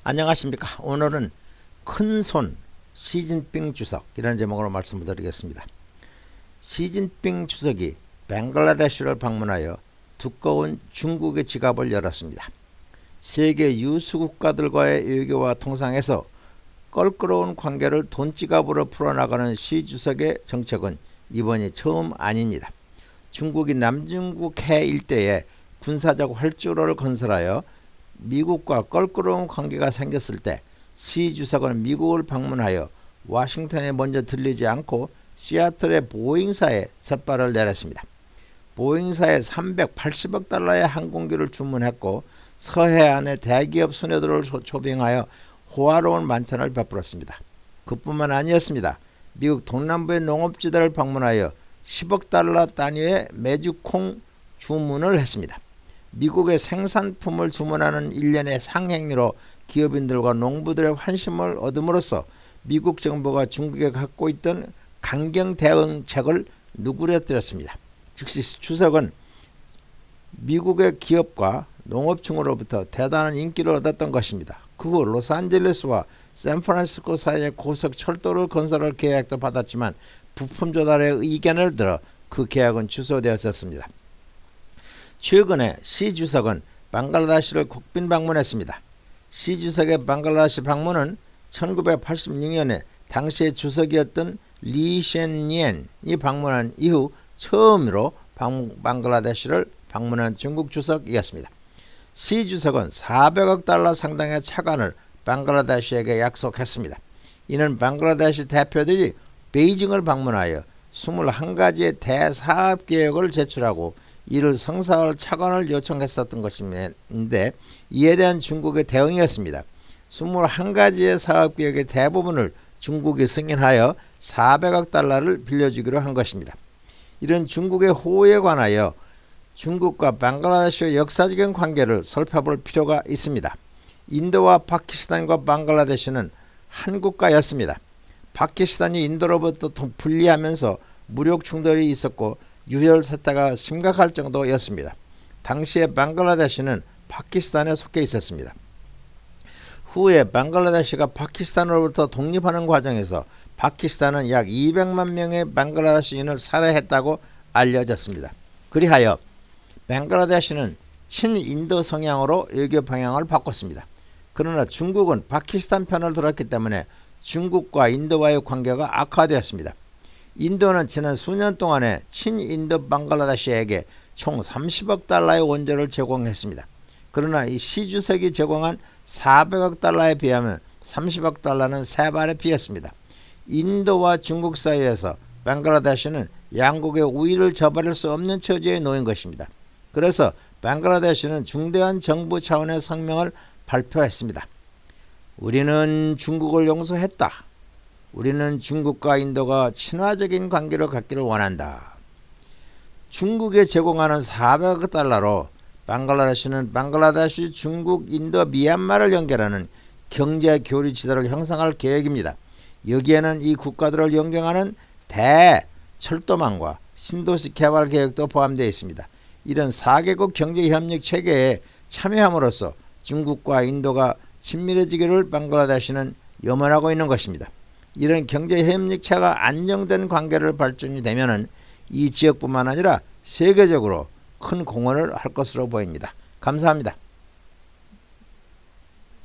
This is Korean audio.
안녕하십니까. 오늘은 큰손 시진핑 주석이라는 제목으로 말씀을 드리겠습니다. 시진핑 주석이 벵글라데시를 방문하여 두꺼운 중국의 지갑을 열었습니다. 세계 유수 국가들과의 외교와 통상에서 껄끄러운 관계를 돈지갑으로 풀어나가는 시 주석의 정책은 이번이 처음 아닙니다. 중국이 남중국 해 일대에 군사적 활주로를 건설하여 미국과 껄끄러운 관계가 생겼을 때 시 주석은 미국을 방문하여 워싱턴에 먼저 들리지 않고 시애틀의 보잉사에 쇳발을 내렸습니다. 보잉사에 380억 달러의 항공기를 주문했고 서해안의 대기업 소녀들을 초빙하여 호화로운 만찬을 베풀었습니다. 그뿐만 아니었습니다. 미국 동남부의 농업지대를 방문하여 10억 달러 단위의 메주콩 주문을 했습니다. 미국의 생산품을 주문하는 일련의 상행위로 기업인들과 농부들의 환심을 얻음으로써 미국 정부가 중국에 갖고 있던 강경 대응책을 누그러뜨렸습니다. 즉시 주석은 미국의 기업과 농업층으로부터 대단한 인기를 얻었던 것입니다. 그 후 로스앤젤레스와 샌프란시스코 사이에 고속 철도를 건설할 계획도 받았지만 부품 조달의 의견을 들어 그 계약은 취소되었었습니다. 최근에 시 주석은 벵글라데시를 국빈 방문했습니다. 시 주석의 벵글라데시 방문은 1986년에 당시의 주석이었던 리셴니엔이 방문한 이후 처음으로 벵글라데시를 방문한 중국 주석이었습니다. 시 주석은 400억 달러 상당의 차관을 벵글라데시에게 약속했습니다. 이는 벵글라데시 대표들이 베이징을 방문하여 21가지의 대사업 계획을 제출하고 이를 성사할 차관을 요청했었던 것인데 이에 대한 중국의 대응이었습니다. 21가지의 사업계획의 대부분을 중국이 승인하여 400억 달러를 빌려주기로 한 것입니다. 이런 중국의 호의에 관하여 중국과 벵글라데시의 역사적인 관계를 살펴볼 필요가 있습니다. 인도와 파키스탄과 벵글라데시는 한 국가였습니다. 파키스탄이 인도로부터 분리하면서 무력 충돌이 있었고 유혈 사태가 심각할 정도였습니다. 당시에 벵글라데시는 파키스탄에 속해 있었습니다. 후에 벵글라데시가 파키스탄으로부터 독립하는 과정에서 파키스탄은 약 200만 명의 벵글라데시인을 살해했다고 알려졌습니다. 그리하여 벵글라데시는 친인도 성향으로 외교 방향을 바꿨습니다. 그러나 중국은 파키스탄 편을 들었기 때문에 중국과 인도와의 관계가 악화되었습니다. 인도는 지난 수년 동안에 친인도 벵글라데시에게 총 30억 달러의 원조를 제공했습니다. 그러나 이 시 주석이 제공한 400억 달러에 비하면 30억 달러는 세 발에 비했습니다. 인도와 중국 사이에서 벵글라데시는 양국의 우위를 저버릴 수 없는 처지에 놓인 것입니다. 그래서 벵글라데시는 중대한 정부 차원의 성명을 발표했습니다. 우리는 중국을 용서했다. 우리는 중국과 인도가 친화적인 관계를 갖기를 원한다. 중국에 제공하는 400억 달러로 벵글라데시는 벵글라데시, 중국, 인도, 미얀마를 연결하는 경제 교류 지대를 형성할 계획입니다. 여기에는 이 국가들을 연결하는 대철도망과 신도시 개발 계획도 포함되어 있습니다. 이런 4개국 경제협력 체계에 참여함으로써 중국과 인도가 친밀해지기를 벵글라데시는 염원하고 있는 것입니다. 이런 경제협력체가 안정된 관계를 발전이 되면 이 지역뿐만 아니라 세계적으로 큰 공헌을 할 것으로 보입니다. 감사합니다.